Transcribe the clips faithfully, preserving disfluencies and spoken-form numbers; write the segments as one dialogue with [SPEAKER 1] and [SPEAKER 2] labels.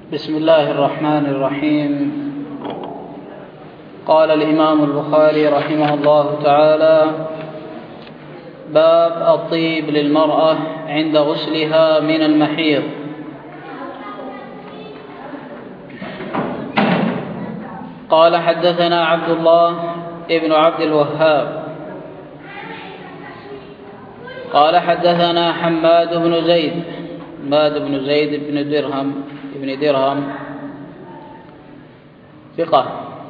[SPEAKER 1] بسم الله الرحمن الرحيم. قال الإمام البخاري رحمه الله تعالى: باب الطيب للمرأة عند غسلها من المحيض. قال: حدثنا عبد الله ابن عبد الوهاب قال: حدثنا حماد بن زيد حماد بن زيد بن درهم ابن درهم ثقة.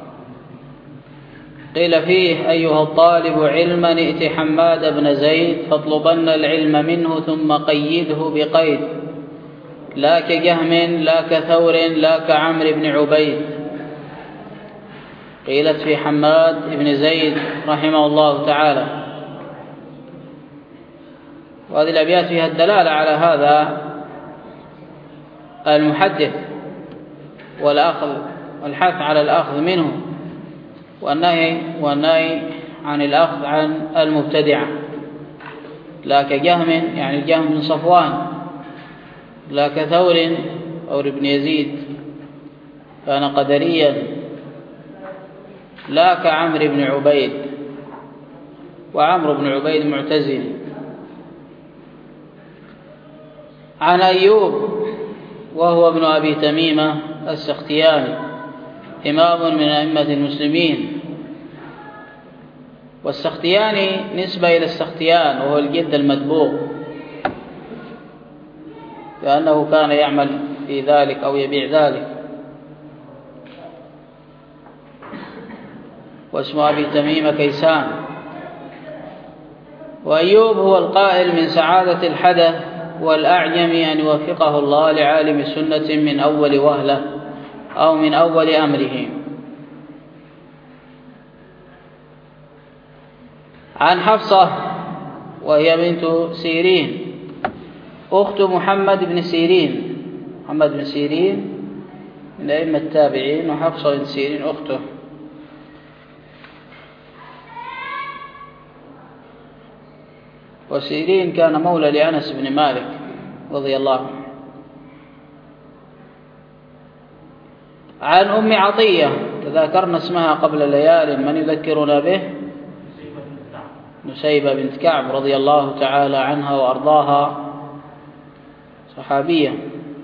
[SPEAKER 1] قيل فيه: أيها الطالب علما ائت حماد بن زيد فاطلبن العلم منه ثم قيده بقيد: لا كجهم لا كثور لا كعمر بن عبيد. قيلت في حماد بن زيد رحمه الله تعالى. وهذه الأبيات فيها الدلالة على هذا المحدث والأخذ والحث على الأخذ منه والنهي والنهي عن الأخذ عن المبتدعة. لا كجهم يعني الجهم بن صفوان، لا كثور ثور بن يزيد كان قدريا، لا كعمر بن عبيد، وعمر بن عبيد معتزلي. عن أيوب وهو ابن أبي تميمة السختياني، إمام من أئمة المسلمين. والسختياني نسبة إلى السختيان وهو الجد المدبوغ، لأنه كان يعمل في ذلك أو يبيع ذلك. واسم أبي تميمة كيسان. وأيوب هو القائل: من سعادة الحدث والأعجم أن يوفقه الله لعالم سنة من أول وهلة أو من أول أمره. عن حفصة وهي بنت سيرين أخت محمد بن سيرين. محمد بن سيرين من أئمة التابعين، وحفصة بن سيرين أخته. وسيرين كان مولى لأنس بن مالك رضي الله عنه. عن أم عطية تذاكرنا اسمها قبل ليال، من يذكرنا به؟ نسيبة بنت كعب رضي الله تعالى عنها وأرضاها، صحابية.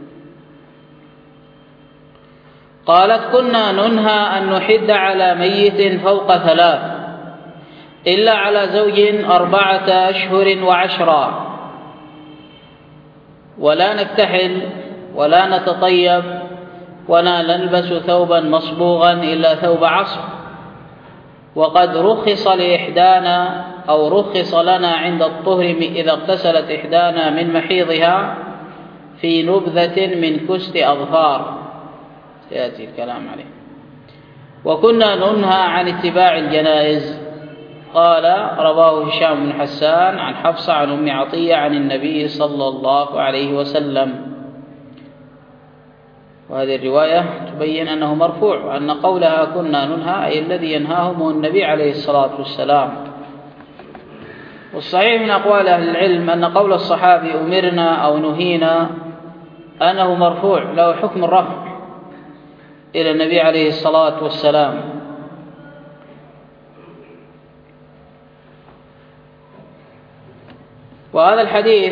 [SPEAKER 1] قالت: كنا ننهى أن نحد على ميت فوق ثلاث إلا على زوج أربعة أشهر وعشرا، ولا نكتحل ولا نتطيب ولا نلبس ثوبا مصبوغا إلا ثوب عصر. وقد رخص لإحدانا أو رخص لنا عند الطهر إذا اغتسلت إحدانا من محيضها في نبذة من كست أظفار، سيأتي الكلام عليه. وكنا ننهى عن اتباع الجنائز. قال: رواه هشام بن حسان عن حفصة عن أم عطية عن النبي صلى الله عليه وسلم. وهذه الرواية تبين أنه مرفوع، وأن قولها كنا ننهى أي الذي ينهاهم هو النبي عليه الصلاة والسلام. والصحيح من أقوال أهل العلم أن قول الصحابي أمرنا أو نهينا أنه مرفوع، له حكم الرفع إلى النبي عليه الصلاة والسلام. وهذا الحديث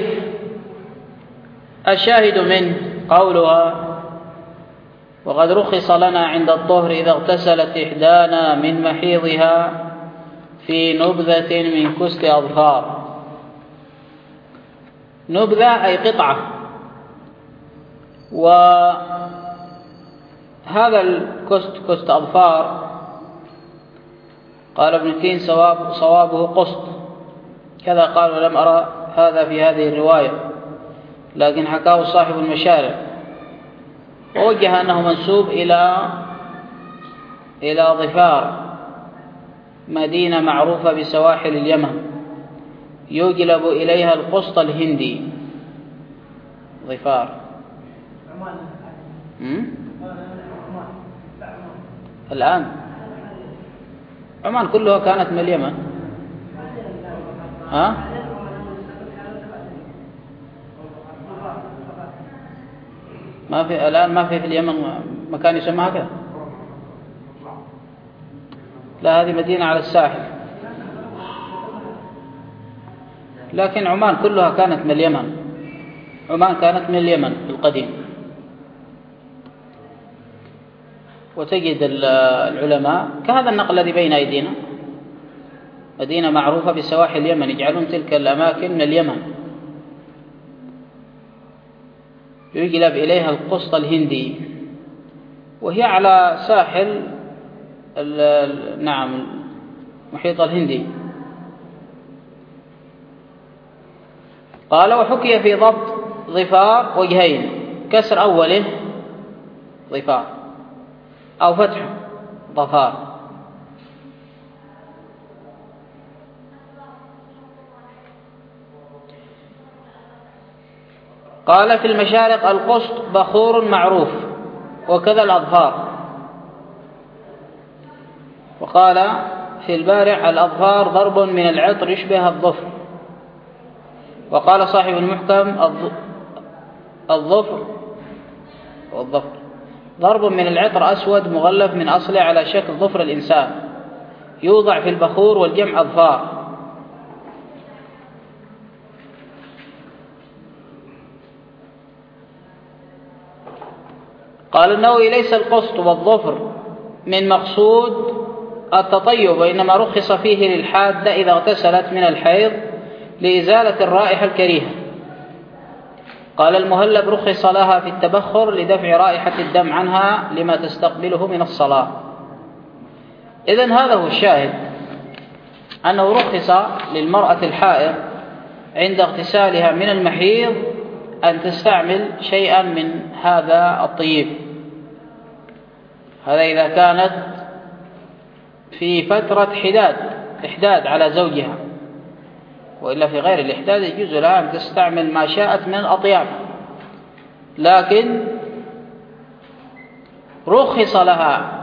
[SPEAKER 1] الشاهد منه قولها: وقد رخص لنا عند الطهر إذا اغتسلت إحدانا من محيضها في نبذة من كست أظفار. نبذة أي قطعة. وهذا الكست كست أظفار قال ابن تين صواب صوابه قسط، كذا قال ولم أرى هذا في هذه الرواية، لكن حكاه صاحب المشارع ووجه أنه منسوب إلى إلى ظفار، مدينة معروفة بسواحل اليمن يجلب إليها القسط الهندي. ظفار الآن عمان كلها كانت من اليمن. ها ما في الآن ما في في اليمن مكان يسمى هكذا؟ لا، هذه مدينة على الساحل، لكن عمان كلها كانت من اليمن. عمان كانت من اليمن القديم. وتجد العلماء كهذا النقل الذي بين أيدينا، مدينة معروفة بسواحل اليمن، يجعلون تلك الأماكن من اليمن، يجلب إليها القسط الهندي، وهي على ساحل نعم المحيط الهندي. قال: وحكي في ضبط ظفار وجهين، كسر أوله ظفار أو فتح ظفار. قال: في المشارق القسط بخور معروف، وكذا الأظفار. وقال في البارع: الأظفار ضرب من العطر يشبه الظفر. وقال صاحب المحكم: الظفر والظفر ضرب من العطر أسود مغلف من أصله على شكل ظفر الإنسان، يوضع في البخور، والجمع أظفار. قال النووي: ليس القسط والظفر من مقصود التطيب، وإنما رخص فيه للحادة إذا اغتسلت من الحيض لإزالة الرائحة الكريهة. قال المهلب: رخص لها في التبخر لدفع رائحة الدم عنها لما تستقبله من الصلاة. إذن هذا هو الشاهد، أنه رخص للمرأة الحائض عند اغتسالها من المحيض أن تستعمل شيئا من هذا الطيب. هذا إذا كانت في فترة حداد إحداد على زوجها، وإلا في غير الإحداد يجوز لها أن تستعمل ما شاءت من الأطياب، لكن رخص لها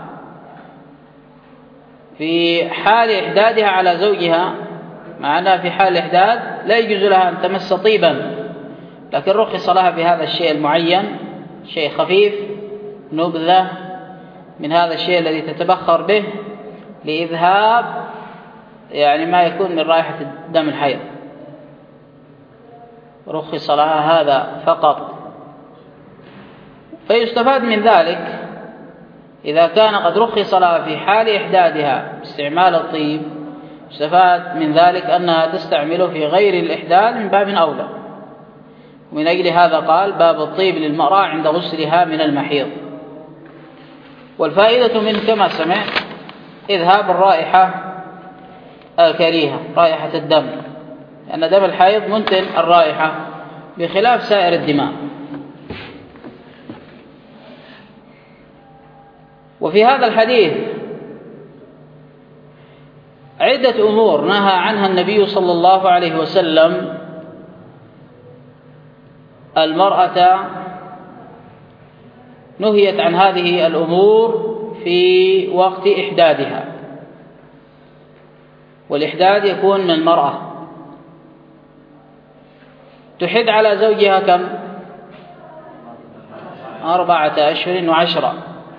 [SPEAKER 1] في حال إحدادها على زوجها، مع أنها في حال الإحداد لا يجوز لها أن تمس طيبا، لكن رخص لها بهذا الشيء المعين، شيء خفيف، نبذة من هذا الشيء الذي تتبخر به لإذهاب يعني ما يكون من رائحة دم الحيض. رخص لها هذا فقط. فيستفاد من ذلك إذا كان قد رخص لها في حال إحدادها استعمال الطيب، يستفاد من ذلك أنها تستعمله في غير الإحداد من باب أولى. ومن أجل هذا قال: باب الطيب للمرأة عند غسلها من المحيض. والفائدة منه كما سمعت إذهاب الرائحة الكريهة، رائحة الدم، لأن دم الحيض منتن الرائحة بخلاف سائر الدماء. وفي هذا الحديث عدة أمور نهى عنها النبي صلى الله عليه وسلم المرأة، نهيت عن هذه الأمور في وقت إحدادها. والإحداد يكون من المرأة تحد على زوجها كم؟ أربعة أشهر وعشرة.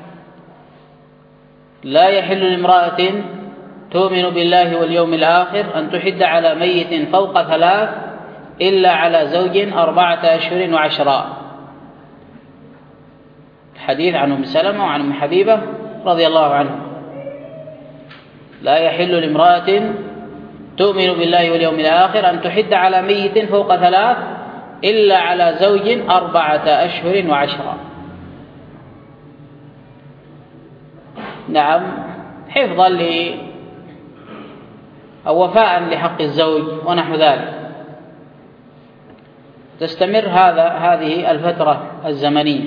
[SPEAKER 1] لا يحل لامرأة تؤمن بالله واليوم الآخر أن تحد على ميت فوق ثلاث إلا على زوج أربعة أشهر وعشرة. الحديث عن أم سلمة وعن أم حبيبة رضي الله عنهم: لا يحل لامرأة تؤمن بالله واليوم الآخر أن تحد على ميت فوق ثلاث إلا على زوج أربعة أشهر وعشرة. نعم، حفظا ل أو وفاء لحق الزوج ونحو ذلك. تستمر هذا هذه الفترة الزمنية.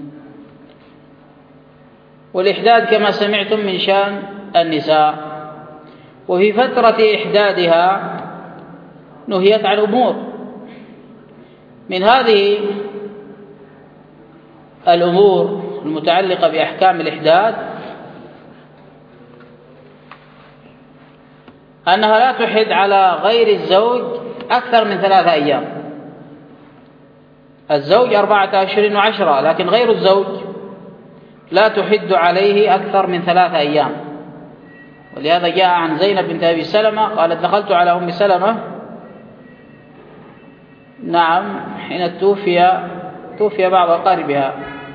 [SPEAKER 1] والإحداد كما سمعتم من شأن النساء، وفي فترة إحدادها نهيت عن أمور. من هذه الأمور المتعلقة بأحكام الإحداد أنها لا تحد على غير الزوج أكثر من ثلاثة أيام. الزوج أربعة أشهر وعشرة، لكن غير الزوج لا تحد عليه أكثر من ثلاثة أيام. ولهذا جاء عن زينب بنت أبي سلمة قالت دخلت على أم سلمة نعم حين توفي توفي بعض أقاربها،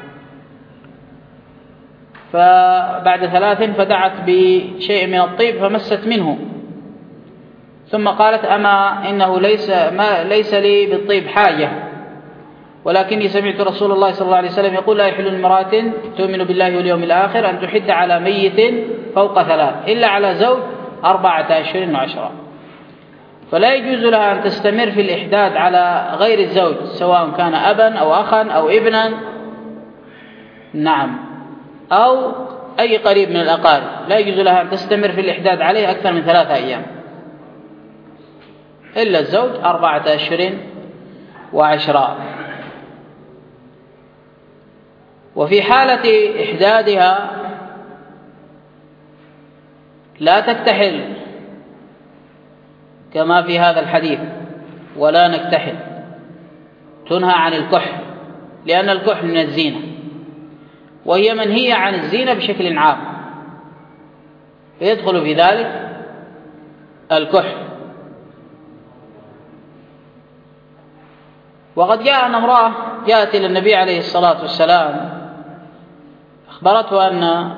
[SPEAKER 1] فبعد ثلاث فدعت بشيء من الطيب فمست منه، ثم قالت أما إنه ليس, ما ليس لي بالطيب حاجة، ولكني سمعت رسول الله صلى الله عليه وسلم يقول لا يحل لامرأة تؤمن بالله واليوم الآخر أن تحد على ميت فوق ثلاث إلا على زوج أربعة أشهر وعشرة. فلا يجوز لها أن تستمر في الإحداد على غير الزوج سواء كان أبا أو أخا أو ابنا نعم أو أي قريب من الأقارب، لا يجوز لها أن تستمر في الإحداد عليه أكثر من ثلاثة أيام إلا الزوج أربعة أشهر وعشرة. وفي حالة إحدادها لا تكتحل كما في هذا الحديث ولا نكتحل، تنهى عن الكحل لأن الكحل من الزينة، وهي منهية عن الزينة بشكل عام، فيدخل في ذلك الكحل. وقد جاء أن امرأة جاءت إلى النبي عليه الصلاة والسلام أخبرته أن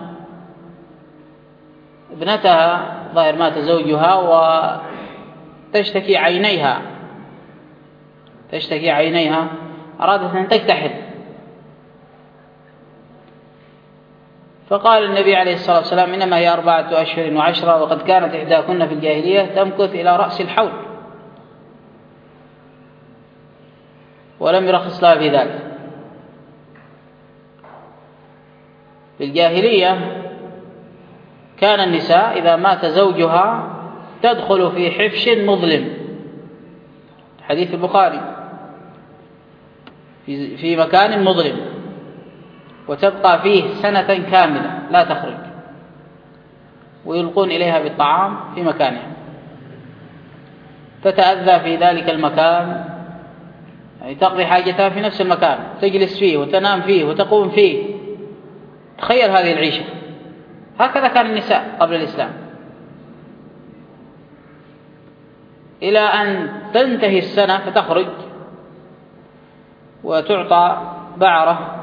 [SPEAKER 1] ابنتها ظاهر مات زوجها وتشتكي عينيها تشتكي عينيها أرادت أن تكتحل، فقال النبي عليه الصلاة والسلام إنما هي أربعة أشهر وعشرة، وقد كانت إحداكن في الجاهلية تمكث إلى رأس الحول، ولم يرخص لها في ذلك. في الجاهلية كان النساء إذا مات زوجها تدخل في حفش مظلم، حديث البخاري، في مكان مظلم وتبقى فيه سنة كاملة لا تخرج، ويلقون إليها بالطعام في مكانها، تتأذى في ذلك المكان، يعني تقضي حاجتها في نفس المكان، تجلس فيه وتنام فيه وتقوم فيه. تخيل هذه العيشة، هكذا كان النساء قبل الإسلام، إلى أن تنتهي السنة فتخرج وتعطى بعرة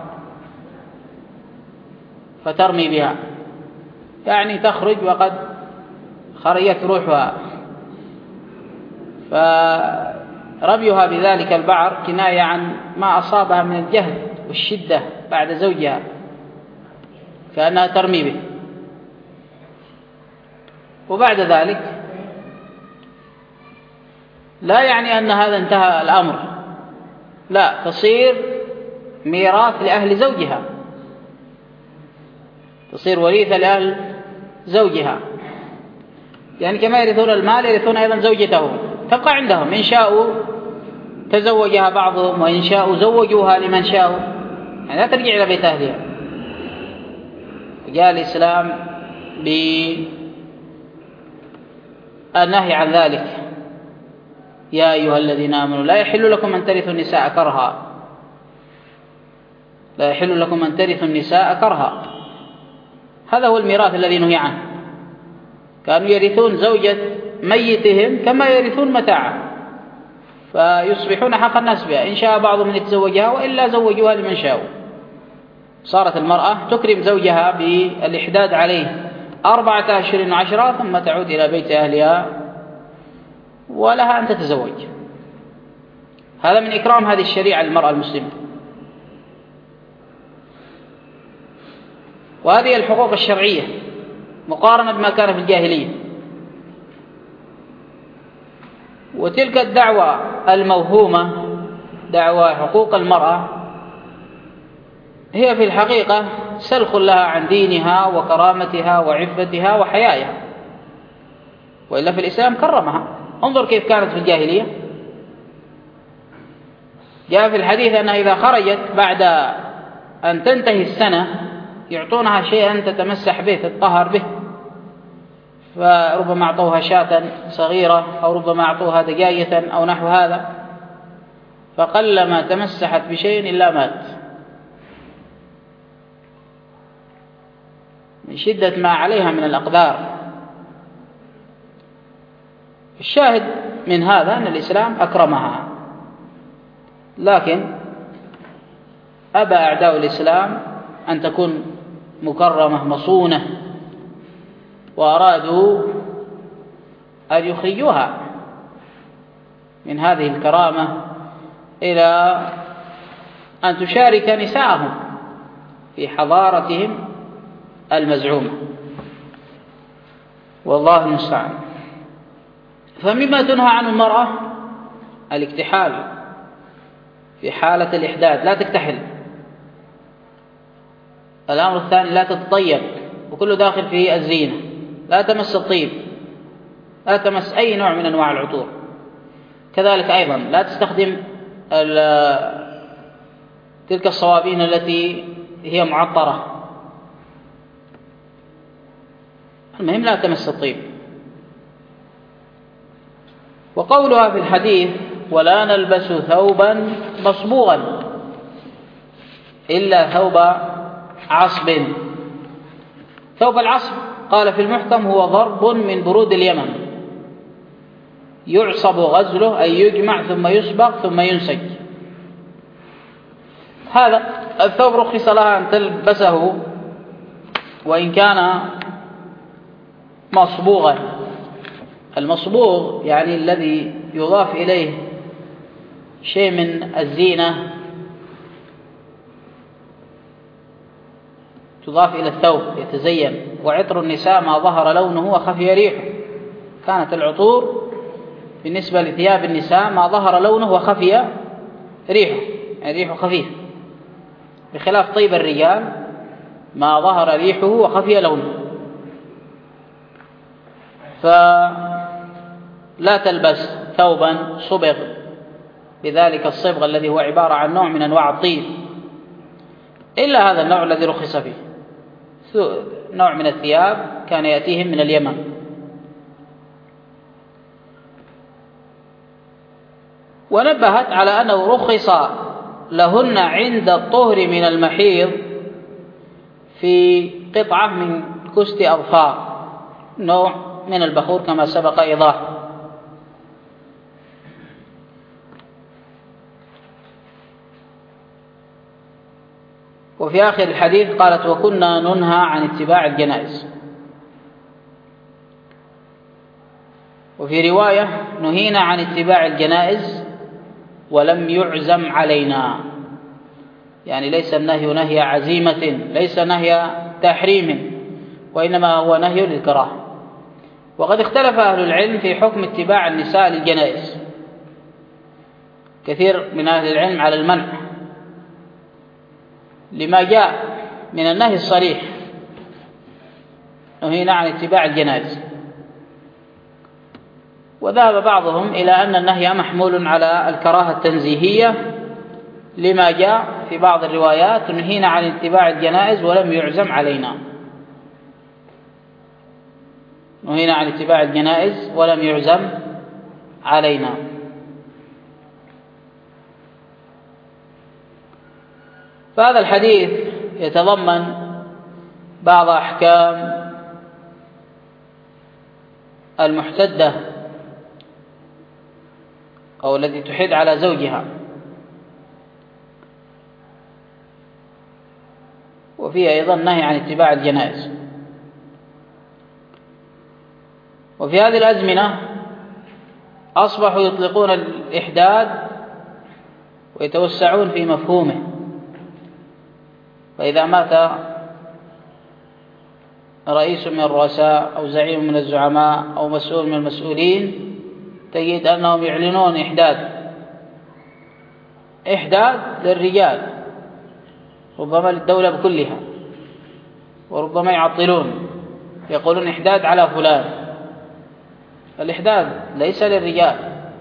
[SPEAKER 1] فترمي بها، يعني تخرج وقد خرجت روحها، فرميها بذلك البعر كناية عن ما أصابها من الجهد والشدة بعد زوجها، كأنها ترمي به. وبعد ذلك لا يعني أن هذا انتهى الأمر، لا، تصير ميراث لأهل زوجها، تصير وريثة لأهل زوجها، يعني كما يرثون المال يرثون أيضا زوجته، تبقى عندهم، إن شاءوا تزوجها بعضهم وإن شاءوا زوجوها لمن شاءوا، يعني لا ترجع إلى بيت أهلها. جاء الإسلام بالنهي عن ذلك، يا أيها الذين آمنوا لا يحل لكم أن ترثوا النساء كرها، لا يحل لكم أن ترثوا النساء كرها، هذا هو الميراث الذي نهي عنه. كانوا يرثون زوجة ميتهم كما يرثون متاعه، فيصبحون حق الناس بها، إن شاء بعضهم من يتزوجها وإلا زوجوها لمن شاءوا. صارت المرأة تكرم زوجها بالإحداد عليه أربعة أشهر وعشرة ثم تعود إلى بيت أهلها ولها أن تتزوج. هذا من إكرام هذه الشريعة للمرأة المسلمة. وهذه الحقوق الشرعية مقارنة بما كان في الجاهلية. وتلك الدعوة الموهومة، دعوة حقوق المرأة، هي في الحقيقة سلخ لها عن دينها وكرامتها وعفتها وحيائها، وإلا في الإسلام كرمها. انظر كيف كانت في الجاهلية. جاء في الحديث أنها إذا خرجت بعد أن تنتهي السنة يعطونها شيئا تتمسح به تتطهر به، فربما أعطوها شاة صغيرة أو ربما أعطوها دجاجة أو نحو هذا، فقلما تمسحت بشيء إلا مات من شدة ما عليها من الأقدار. الشاهد من هذا أن الإسلام أكرمها، لكن أبى أعداء الإسلام أن تكون مكرمة مصونة، وأرادوا أن يخرجوها من هذه الكرامة إلى أن تشارك نساءهم في حضارتهم المزعومة، والله المستعان. فمما تنهى عنه المرأة الاكتحال في حالة الإحداث، لا تكتحل. الأمر الثاني لا تتطيب، وكله داخل في الزينة. لا تمس الطيب، لا تمس أي نوع من أنواع العطور. كذلك أيضا لا تستخدم تلك الصوابين التي هي معطرة. المهم لا تمس الطيب. وقولها في الحديث ولا نلبس ثوبا مصبوغا إلا ثوب عصب. ثوب العصب قال في المحكم هو ضرب من برود اليمن، يعصب غزله أي يجمع ثم يصبغ ثم ينسج. هذا الثوب رخص لها أن تلبسه وإن كان مصبوغا. المصبوغ يعني الذي يضاف إليه شيء من الزينة، تضاف إلى الثوب يتزين. وعطر النساء ما ظهر لونه وخفي ريحه. كانت العطور بالنسبة لثياب النساء ما ظهر لونه وخفي ريحه، يعني ريحه خفيف، بخلاف طيب الرجال ما ظهر ريحه وخفي لونه. فلا تلبس ثوبا صبغ بذلك الصبغ الذي هو عبارة عن نوع من أنواع الطيب، إلا هذا النوع الذي رخص فيه، نوع من الثياب كان يأتيهم من اليمن. ونبهت على أنه رخص لهن عند الطهر من المحيض في قطعة من كست أظفار، نوع من البخور كما سبق إيضاحه. وفي آخر الحديث قالت وكنا ننهى عن اتباع الجنائز. وفي رواية نهينا عن اتباع الجنائز ولم يعزم علينا، يعني ليس النهي نهي عزيمة، ليس نهي تحريم، وإنما هو نهي للكراهة. وقد اختلف أهل العلم في حكم اتباع النساء للجنائز. كثير من أهل العلم على المنع لما جاء من النهي الصريح، نهينا عن اتباع الجنائز. وذهب بعضهم إلى أن النهي محمول على الكراهة التنزيهية لما جاء في بعض الروايات نهينا عن اتباع الجنائز ولم يعزم علينا. نهينا عن اتباع الجنائز ولم يعزم علينا. فهذا الحديث يتضمن بعض أحكام المحتدة أو التي تحد على زوجها، وفيه أيضا نهي عن اتباع الجنائز. وفي هذه الأزمنة أصبحوا يطلقون الإحداد ويتوسعون في مفهومه. فإذا مات رئيس من الرؤساء أو زعيم من الزعماء أو مسؤول من المسؤولين تجد أنهم يعلنون إحداد إحداد للرجال، ربما للدولة بكلها، وربما يعطلون يقولون إحداد على فلان. الإحداد ليس للرجال،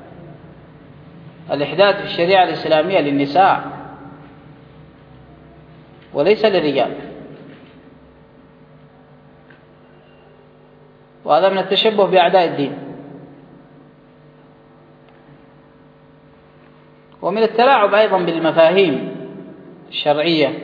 [SPEAKER 1] الإحداد في الشريعة الإسلامية للنساء وليس للرجال. وهذا من التشبه بأعداء الدين. ومن التلاعب أيضا بالمفاهيم الشرعية،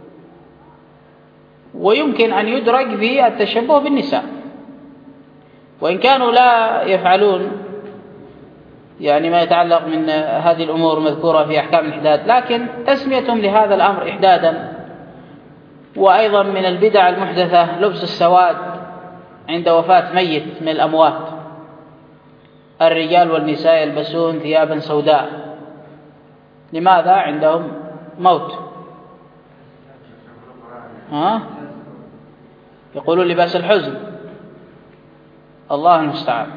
[SPEAKER 1] ويمكن أن يدرج في التشبه بالنساء، وإن كانوا لا يفعلون يعني ما يتعلق من هذه الأمور مذكورة في أحكام الإحداد، لكن تسميتهم لهذا الأمر إحدادا. وأيضا من البدع المحدثة لبس السواد عند وفاة ميت من الأموات، الرجال والنساء يلبسون ثيابا سوداء. لماذا؟ عندهم موت. ها؟ يقولون لباس الحزن، الله المستعان.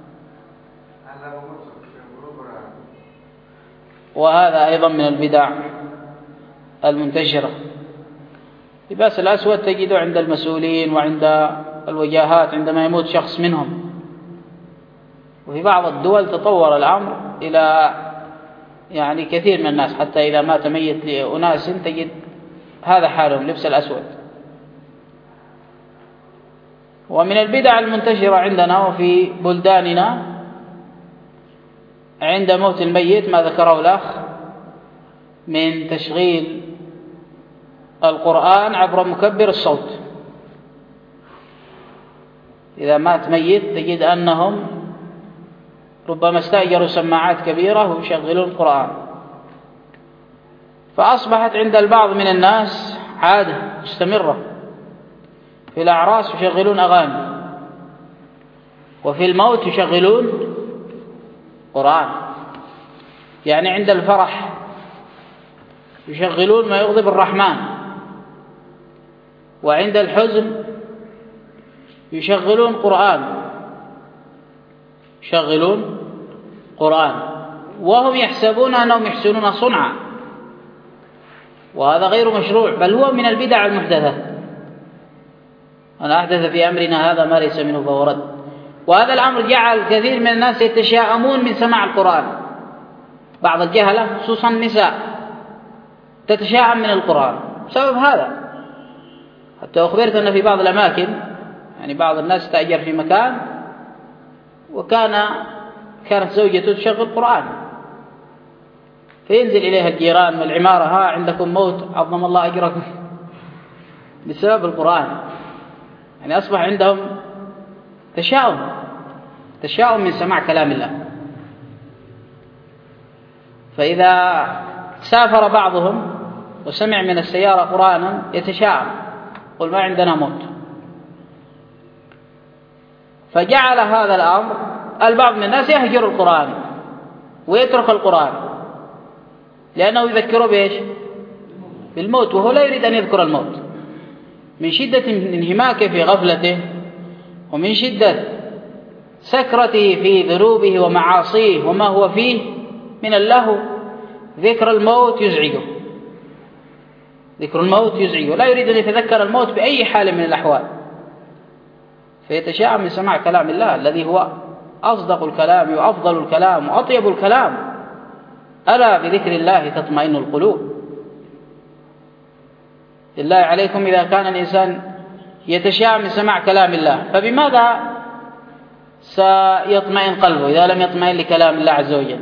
[SPEAKER 1] وهذا أيضا من البدع المنتشرة. لباس الأسود تجده عند المسؤولين وعند الوجاهات عندما يموت شخص منهم، وفي بعض الدول تطور الأمر إلى يعني كثير من الناس، حتى إذا مات ميت لأناس تجد هذا حالهم، لبس الأسود. ومن البدع المنتشرة عندنا وفي بلداننا عند موت الميت ما ذكره الأخ من تشغيل القرآن عبر مكبر الصوت. إذا مات ميت تجد أنهم ربما استأجروا سماعات كبيرة ويشغلون القرآن، فأصبحت عند البعض من الناس عادة مستمرة. في الأعراس يشغلون أغاني، وفي الموت يشغلون قرآن. يعني عند الفرح يشغلون ما يغضب الرحمن، وعند الحزن يشغلون قرآن يشغلون قرآن وهم يحسبون أنهم يحسنون صنعا، وهذا غير مشروع، بل هو من البدع المحدثة. أنا أحدث في أمرنا هذا ما ليس منه فهو رد. وهذا الأمر جعل كثير من الناس يتشاءمون من سماع القرآن. بعض الجهلة خصوصا النساء تتشاءم من القرآن بسبب هذا. حتى أخبرت أن في بعض الأماكن يعني بعض الناس تأجر في مكان، وكان كانت زوجته تشغل قرآن، فينزل إليها الجيران من العمارة: ها عندكم موت عظم الله أجركم، بسبب القرآن. يعني أصبح عندهم تشاؤم تشاؤم من سماع كلام الله. فإذا سافر بعضهم وسمع من السيارة قرآنا يتشاءم، قل ما عندنا موت. فجعل هذا الأمر البعض من الناس يهجر القرآن ويترك القرآن، لأنه يذكره بإيش؟ بالموت، وهو لا يريد أن يذكر الموت من شدة انهماكه في غفلته، ومن شدة سكرته في ذنوبه ومعاصيه وما هو فيه من اللهو. ذكر الموت يزعجه ذكر الموت يزعجه لا يريد أن يتذكر الموت بأي حال من الأحوال، فيتشاءم من سماع كلام الله الذي هو أصدق الكلام وأفضل الكلام وأطيب الكلام. ألا بذكر الله تطمئن القلوب. بالله عليكم، إذا كان الإنسان يتشاءم من سماع كلام الله فبماذا سيطمئن قلبه إذا لم يطمئن لكلام الله عز وجل؟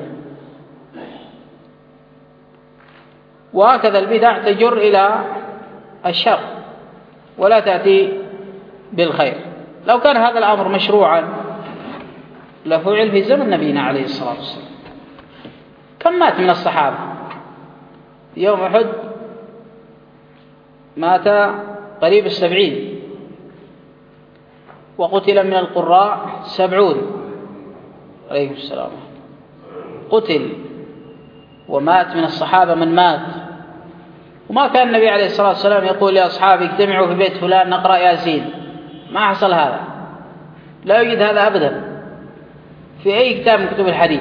[SPEAKER 1] وهكذا البدع تجر إلى الشر ولا تأتي بالخير. لو كان هذا الأمر مشروعا لفعل في زمن نبينا عليه الصلاة والسلام. كم مات من الصحابة يوم أحد؟ مات قريب السبعين، وقتل من القراء سبعون عليه السلام. قتل ومات من الصحابة من مات. وما كان النبي عليه الصلاة والسلام يقول لأصحابه اجتمعوا في بيت فلان نقرأ ياسين، ما حصل هذا، لا يوجد هذا أبدا في أي كتاب من كتب الحديث.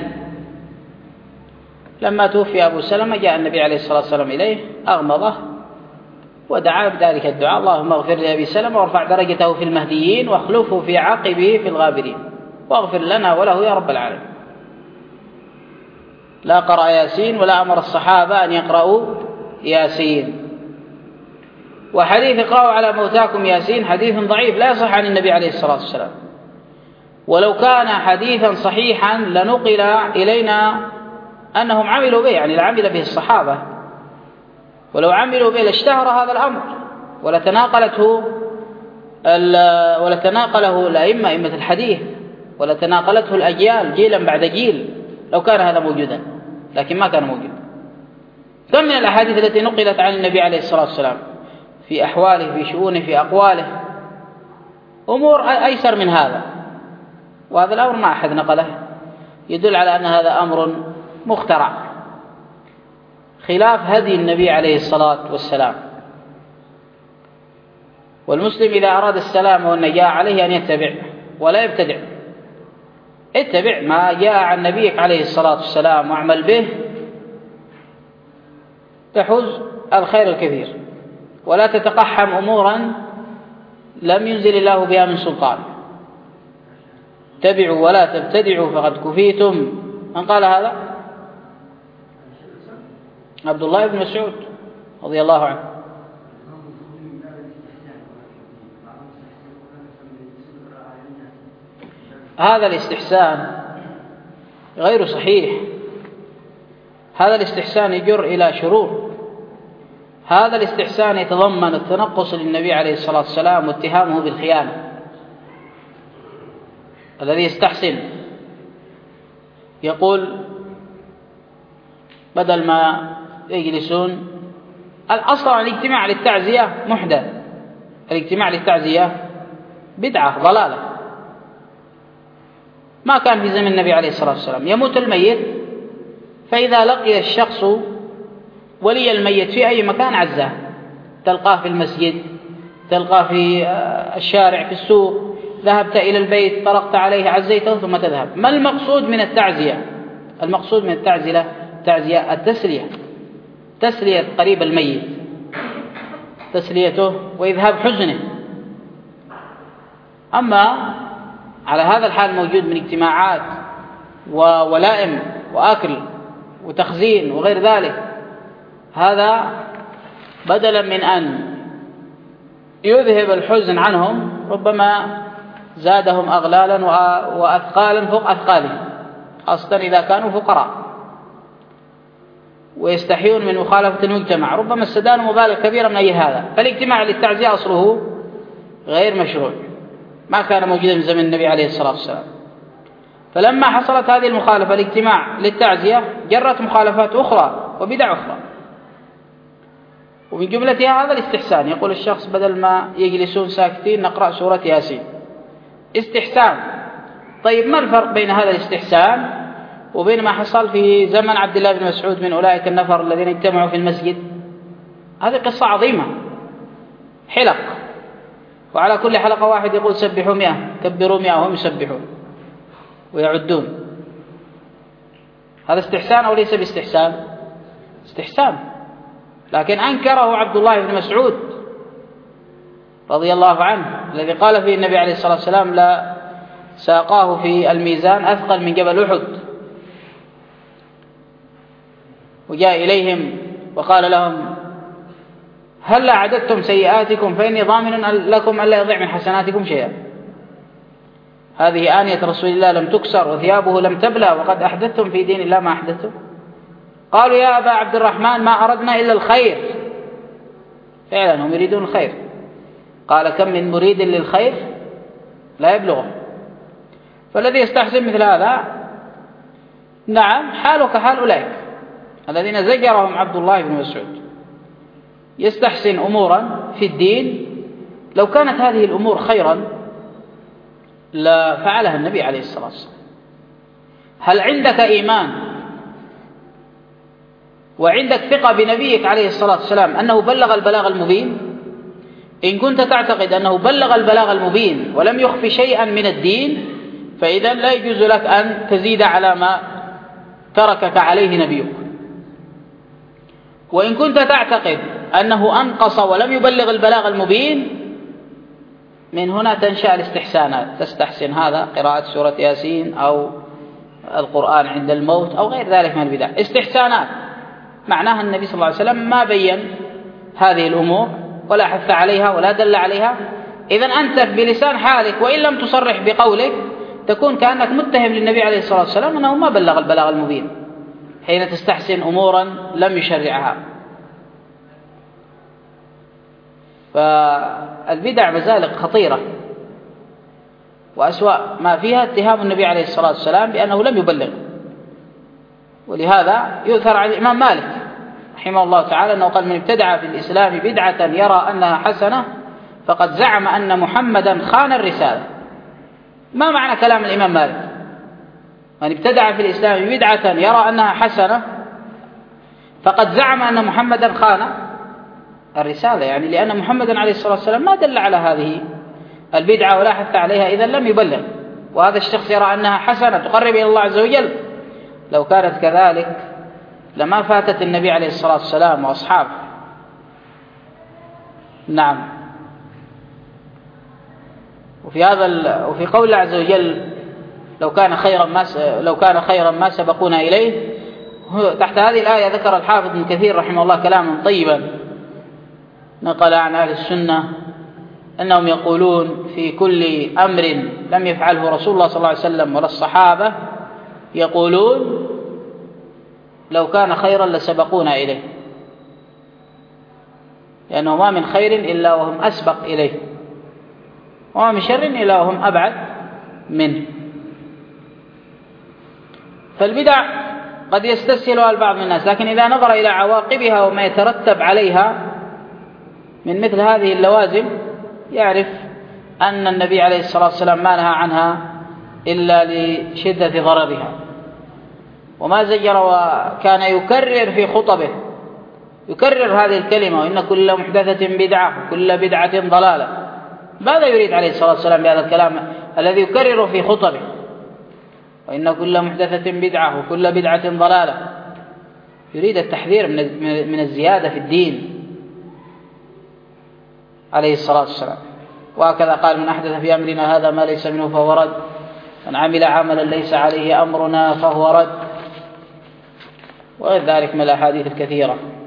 [SPEAKER 1] لما توفي أبو سلمة جاء النبي عليه الصلاة والسلام إليه أغمضه ودعا بذلك الدعاء: اللهم اغفر لأبي سلمة وارفع درجته في المهديين واخلفه في عقبه في الغابرين واغفر لنا وله يا رب العالمين. لا قرأ ياسين ولا أمر الصحابة أن يقرأوا ياسين. وحديث اقرأوا على موتاكم ياسين حديث ضعيف لا يصح عن النبي عليه الصلاة والسلام، ولو كان حديثا صحيحا لنقل إلينا أنهم عملوا به، يعني لعمل به الصحابة، ولو عملوا به لاشتهر هذا الأمر ولتناقلته ولتناقله الأئمة أئمة الحديث، ولتناقلته الأجيال جيلا بعد جيل لو كان هذا موجودا، لكن ما كان موجود. كم من الأحاديث التي نقلت عن النبي عليه الصلاة والسلام في أحواله، في شؤونه، في أقواله، أمور أيسر من هذا، وهذا الأمر ما أحد نقله، يدل على أن هذا أمر مخترع خلاف هدي النبي عليه الصلاة والسلام. والمسلم إذا أراد السلام والنجاة عليه أن يتبع ولا يبتدع. اتبع ما جاء عن نبيك عليه الصلاة والسلام واعمل به تحوز الخير الكثير، ولا تتقحم أمورا لم ينزل الله بها من سلطان. اتبعوا ولا تبتدعوا فقد كفيتم. من قال هذا؟ عبد الله بن مسعود رضي الله عنه. هذا الاستحسان غير صحيح، هذا الاستحسان يجر إلى شرور، هذا الاستحسان يتضمن التنقص للنبي عليه الصلاة والسلام واتهامه بالخيانة. الذي يستحسن يقول بدل ما يجلسون، أصلا الاجتماع للتعزية محدث، الاجتماع للتعزية بدعة ضلالة، ما كان في زمن النبي عليه الصلاة والسلام. يموت الميت، فإذا لقي الشخص ولي الميت في أي مكان عزاه، تلقاه في المسجد، تلقاه في الشارع، في السوق، ذهبت إلى البيت طرقت عليه عزيته ثم تذهب. ما المقصود من التعزية؟ المقصود من التعزية تعزية التسلية، تسلية قريب الميت، تسليته وإذهاب حزنه. أما على هذا الحال موجود من اجتماعات وولائم وأكل وتخزين وغير ذلك، هذا بدلا من أن يذهب الحزن عنهم ربما زادهم أغلالا وأثقالا فوق أثقالهم، خاصة إذا كانوا فقراء ويستحيون من مخالفة المجتمع، ربما استدانوا مبالغ كبيرة من أي هذا. فالاجتماع للتعزية أصله غير مشروع، ما كان موجودا من زمن النبي عليه الصلاة والسلام. فلما حصلت هذه المخالفة الاجتماع للتعزية جرت مخالفات أخرى وبدع أخرى، ومن جملتها هذا الاستحسان. يقول الشخص بدل ما يجلسون ساكتين نقرأ سورة ياسين، استحسان. طيب ما الفرق بين هذا الاستحسان وبين ما حصل في زمن عبد الله بن مسعود من أولئك النفر الذين اجتمعوا في المسجد؟ هذه قصة عظيمة، حلق، وعلى كل حلقة واحد يقول سبحوا مئة، كبروا مئة، وهم يسبحون ويعدون. هذا استحسان أو ليس باستحسان؟ استحسان، لكن أنكره عبد الله بن مسعود رضي الله عنه، الذي قال فيه النبي عليه الصلاة والسلام لا ساقاه في الميزان أثقل من جبل أحد. وجاء إليهم وقال لهم هل أعددتم سيئاتكم فإني ضامن لكم ألا يضيع من حسناتكم شيئا. هذه آنية رسول الله لم تكسر وثيابه لم تبلى وقد أحدثتم في دين الله ما أحدثتم. قالوا يا أبا عبد الرحمن ما أردنا إلا الخير. فعلا هم يريدون الخير. قال كم من مريد للخير لا يبلغه. فالذي يستحسن مثل هذا نعم حاله كحال أولئك الذين زجرهم عبد الله بن مسعود، يستحسن أمورا في الدين لو كانت هذه الأمور خيرا لفعلها النبي عليه الصلاة والسلام. هل عندك إيمان وعندك ثقة بنبيك عليه الصلاة والسلام أنه بلغ البلاغ المبين؟ إن كنت تعتقد أنه بلغ البلاغ المبين ولم يخفي شيئا من الدين فإذا لا يجوز لك أن تزيد على ما تركك عليه نبيك. وإن كنت تعتقد أنه أنقص ولم يبلغ البلاغ المبين، من هنا تنشأ الاستحسانات، تستحسن هذا قراءة سورة ياسين أو القرآن عند الموت أو غير ذلك من البدع. استحسانات معناها النبي صلى الله عليه وسلم ما بين هذه الأمور ولا حث عليها ولا دل عليها. إذن أنت بلسان حالك وإن لم تصرح بقولك تكون كأنك متهم للنبي عليه الصلاة والسلام أنه ما بلغ البلاغ المبين، حين تستحسن أمورا لم يشرعها. فالبدع مزالق خطيرة، وأسوأ ما فيها اتهام النبي عليه الصلاة والسلام بأنه لم يبلغ. ولهذا يؤثر عن الإمام مالك رحمه الله تعالى أنه قال: من ابتدع في الإسلام بدعة يرى أنها حسنة فقد زعم أن محمدا خان الرسالة. ما معنى كلام الإمام مالك؟ من ابتدع في الإسلام بدعة يرى أنها حسنة فقد زعم أن محمدا خان الرسالة، يعني لأن محمدا عليه الصلاة والسلام ما دل على هذه البدعة ولا حث عليها، إذن لم يبلغ. وهذا الشخص يرى أنها حسنة تقرب إلى الله عز وجل. لو كانت كذلك لما فاتت النبي عليه الصلاة والسلام وأصحابه. نعم. وفي هذا وفي قول الله عز وجل: لو كان خيرا ما لو كان خيرا ما سبقونا إليه. تحت هذه الآية ذكر الحافظ ابن كثير رحمه الله كلاما طيبا نقل عن أهل السنة أنهم يقولون في كل أمر لم يفعله رسول الله صلى الله عليه وسلم ولا الصحابة، يقولون: لو كان خيرا لسبقونا إليه، لأنه ما من خير إلا وهم أسبق إليه، وما من شر إلا وهم أبعد منه. فالبدع قد يستسهلها البعض من الناس، لكن إذا نظر إلى عواقبها وما يترتب عليها من مثل هذه اللوازم يعرف أن النبي عليه الصلاة والسلام ما نهى عنها إلا لشدة ضررها. وما زجر وكان يكرر في خطبه يكرر هذه الكلمة: وإن كل محدثة بدعة وكل بدعة ضلالة. ماذا يريد عليه الصلاة والسلام بهذا الكلام الذي يكرر في خطبه؟ وإن كل محدثة بدعة وكل بدعة ضلالة. يريد التحذير من الزيادة في الدين عليه الصلاة والسلام. وهكذا قال: من أحدث في أمرنا هذا ما ليس منه فهو رد، من عمل عملا ليس عليه أمرنا فهو رد، وغير ذلك من الأحاديث الكثيرة.